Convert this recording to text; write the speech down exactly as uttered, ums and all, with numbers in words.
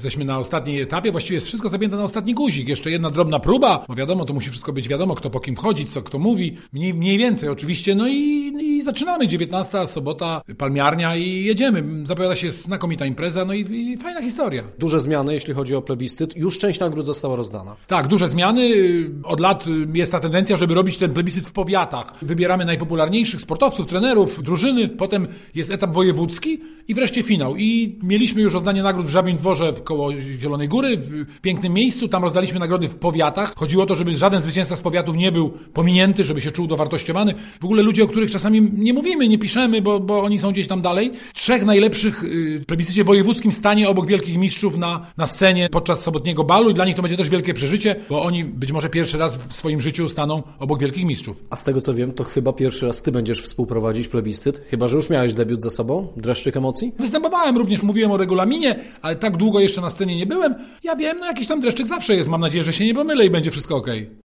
Jesteśmy na ostatniej etapie, właściwie jest wszystko zapięte na ostatni guzik. Jeszcze jedna drobna próba, bo wiadomo, to musi wszystko być wiadomo, kto po kim wchodzi, co kto mówi. Mniej, mniej więcej oczywiście. No i, i zaczynamy. dziewiętnasta sobota, palmiarnia i jedziemy. Zapowiada się znakomita impreza, no i, i fajna historia. Duże zmiany, jeśli chodzi o plebiscyt. Już część nagród została rozdana. Tak, duże zmiany. Od lat jest ta tendencja, żeby robić ten plebiscyt w powiatach. Wybieramy najpopularniejszych sportowców, trenerów, drużyny. Potem jest etap wojewódzki i wreszcie finał. I mieliśmy już rozdanie nagród w Żabim Dworze koło Zielonej Góry, w pięknym miejscu. Tam rozdaliśmy nagrody w powiatach. Chodziło o to, żeby żaden zwycięzca z powiatów nie był pominięty, żeby się czuł dowartościowany. W ogóle ludzie, o których czasami nie mówimy, nie piszemy, bo, bo oni są gdzieś tam dalej. Trzech najlepszych w plebiscycie wojewódzkim stanie obok wielkich mistrzów na, na scenie podczas sobotniego balu i dla nich to będzie też wielkie przeżycie, bo oni być może pierwszy raz w swoim życiu staną obok wielkich mistrzów. A z tego co wiem, to chyba pierwszy raz ty będziesz współprowadzić plebiscyt, chyba że już miałeś debiut za sobą, dreszczyk emocji? Występowałem również, mówiłem o regulaminie, ale tak długo jeszcze na scenie nie byłem. Ja wiem, no jakiś tam dreszczyk zawsze jest, mam nadzieję, że się nie pomylę i będzie wszystko okej.